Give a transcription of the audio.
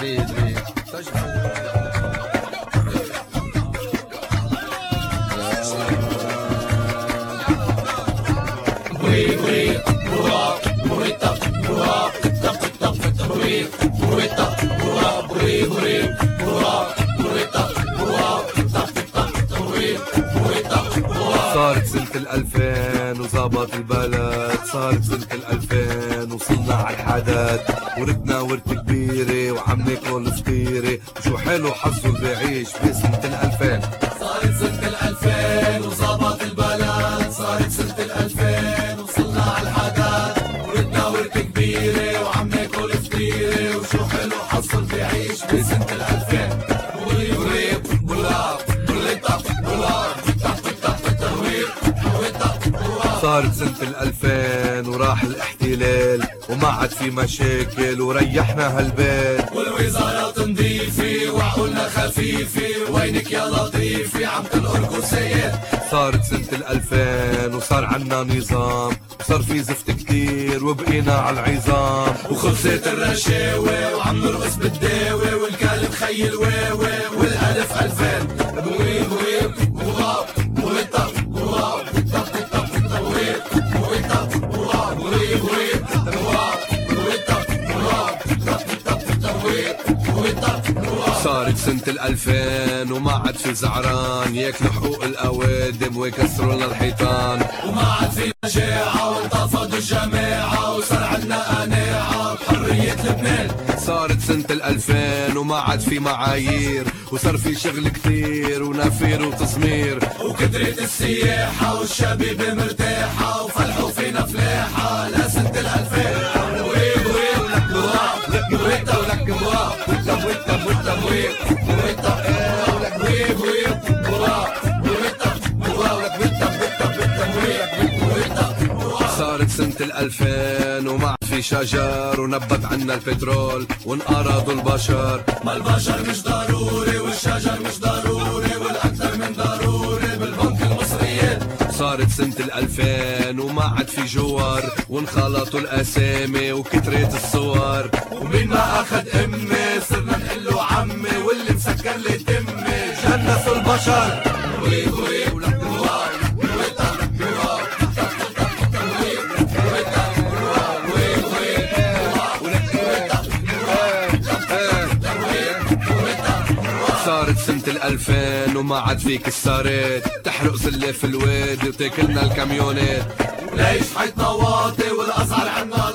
صارت سنة 2000 وزابط البلد، صارت سنة 2000 وصلنا عالحدث، وردنا ورد كبيرة وعم ناكل فطيرة، وشو حلو حظه اللي بيعيش بسنة 2000. صارت سنة 2000 وزابط البلد، صارت سنة 2000 وصلنا عالحدث، وردنا ورد كبيرة وعم ناكل فطيرة، وشو حلو حظه اللي بيعيش بسنة 2000. صارت سنة 2000 وراح الاحتلال وما عاد في مشاكل وريحنا هالبال، والوزارات نظيفة وعقولنا خفيفة، وينك يا لطيفة عم تنقر كرسيات. صارت سنة 2000 وصار عنا نظام، وصار في زفت كتير وبقينا عالعظام، وخلصت الرشاوي وعم نرقص بالداوي، والكلب خي الواوي والألف 2000. بوي بوي بواب بويطا بواب صارت سنة 2000 وما عاد في زعران، ياكلوا حقوق الأوادم ويكسروا لنا الحيطان، وما عاد في مجاعة وانتفضوا الجماعة، وصار عنا قناعة بحرية لبنان. صارت سنة 2000 وما عاد في معايير، وصار في شغل كتير ونفير وتصمير، وكترت السياحة والشبيبة مرتاحة، وفلحوا فينا فلاحة لسنة 2000. صارت سنة 2000 وما عاد في شجر، ونبت عنا البترول وانقرضوا البشر. ما البشر مش ضروري والشجر مش ضروري، والأكثر من ضروري بالبنك المصريات. صارت سنة 2000 وما عاد في جوار، وانخلطوا الأسامي وكترت الصور، ومين ما أخد أمي صرنا نقله عمي، واللي مسكر لي تمي جنسوا البشر. صارت سنة 2000 وما عاد في كسارات، تحرق سلة في الوادي وتاكلنا الكاميونات، وليش حيطنا واطي والأسعار عنا